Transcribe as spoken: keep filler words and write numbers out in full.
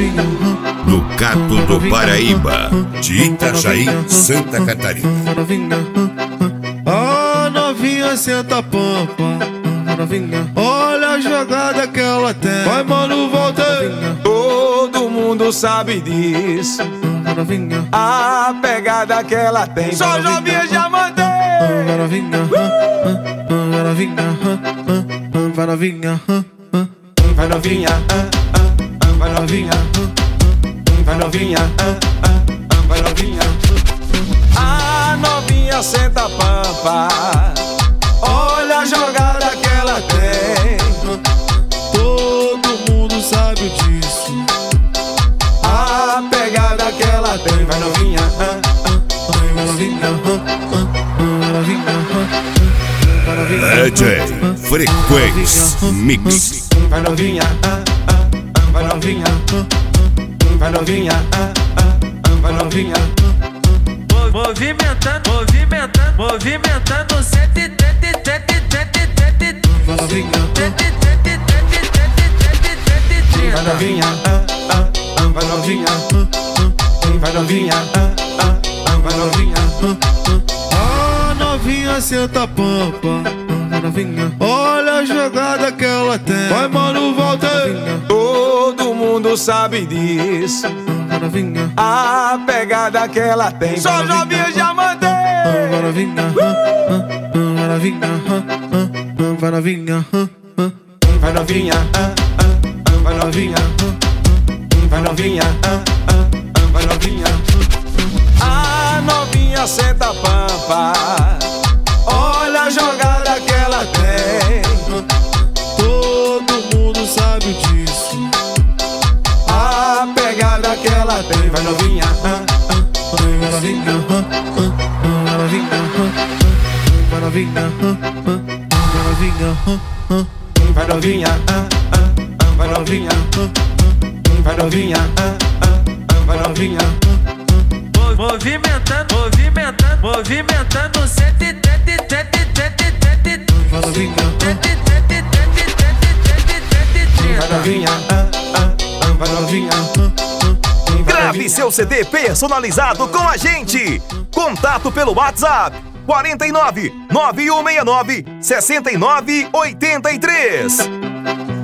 no Cato do Paraíba, de Itajaí, Santa Catarina. A novinha senta a pampa, olha a jogada que ela tem. Vai, mano, volta aí. Todo mundo sabe disso, a pegada que ela tem. Só novinha já mandei. Vai novinha, vai novinha, vai novinha, vai novinha, vai novinha, vai novinha, vai novinha. A novinha senta a pampa, olha a jogada que ela tem. Todo mundo sabe disso, a pegada que ela tem. Vai novinha, vai novinha, vai novinha, vai novinha. D J Frequência Mix. Vai novinha, vai novinha, vai novinha, vai novinha. Movimentando, movimentando, movimentando o sete, tete, tete, tete, tete. Vai novinha, vai novinha, vai novinha, vai novinha, vai novinha. a novinha senta a pampa, olha a jogada que ela tem. Vai, mano, volta aí. Todo mundo sabe disso, a pegada que ela tem. Só novinha já mandei. Vai novinha, vai novinha, vai novinha, vai novinha, vai novinha, vai novinha, vai novinha. A novinha senta a pampa, olha a jogada que ela tem. Todo mundo sabe disso, a pegada que ela tem. Vai novinha, vai novinha, vai novinha, vai novinha, vai novinha, vai novinha, vai novinha, vai novinha, vai novinha. Movimentando, movimentando, movimentando o sete, tete, tete, tete, tete. vai novinha, Tete, tete, tete, tete, tete, tete. Vai novinha, vai novinha. Grave seu C D personalizado com a gente. Contato pelo WhatsApp quarenta e nove, nove um seis nove, sessenta e nove oitenta e três.